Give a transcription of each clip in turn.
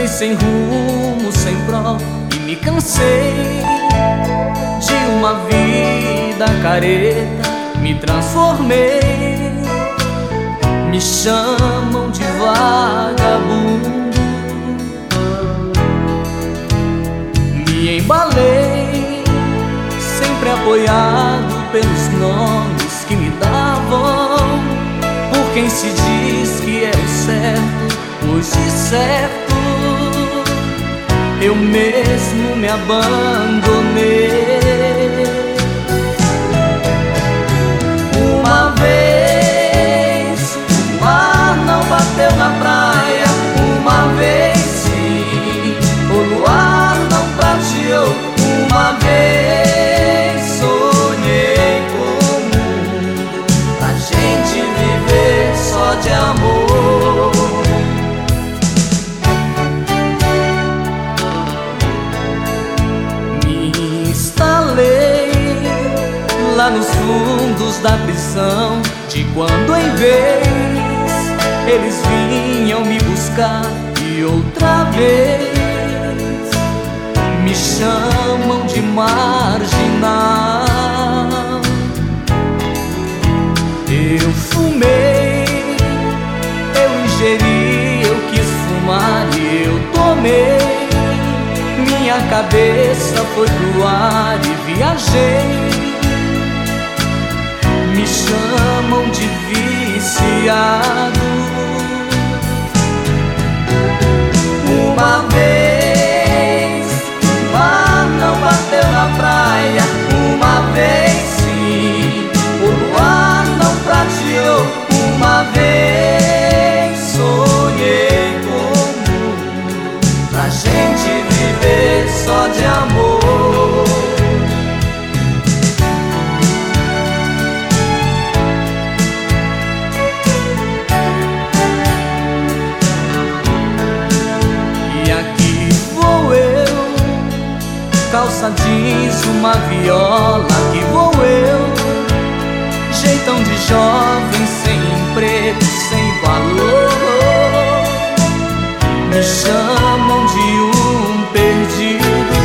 sem rumo, sem prol, e me cansei de uma vida careta. Me transformei, me chamam de vagabundo. Me embalei, sempre apoiado pelos nomes que me davam, por quem se diz que é o certo, pois de certo eu mesmo me abandonei. Uma vez o mar não bateu na praia, uma vez sim o luar não prateou, uma vez sonhei com o mundo pra gente viver só de amor. Me instalei lá nos fundos da prisão, de quando em vez eles vinham me buscar, e outra vez me chamam de marginal. Eu fumei, eu ingeri, eu quis fumar e eu tomei. Minha cabeça foi pro ar e viajei. Me chamam de viciado. Uma vez o mar não bateu na praia, uma vez sim o luar não prateou, uma vez sonhei com o mundo pra gente viver só de amor. Calça jeans, uma viola, que vou eu, jeitão de jovem, sem emprego, sem valor. Me chamam de um perdido.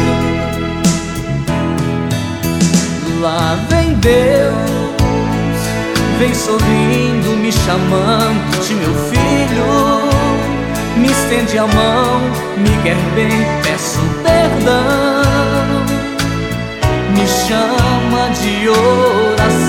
Lá vem Deus, vem sorrindo, me chamando de meu filho. Me estende a mão, me quer bem, peço perdão. Me chama de oração.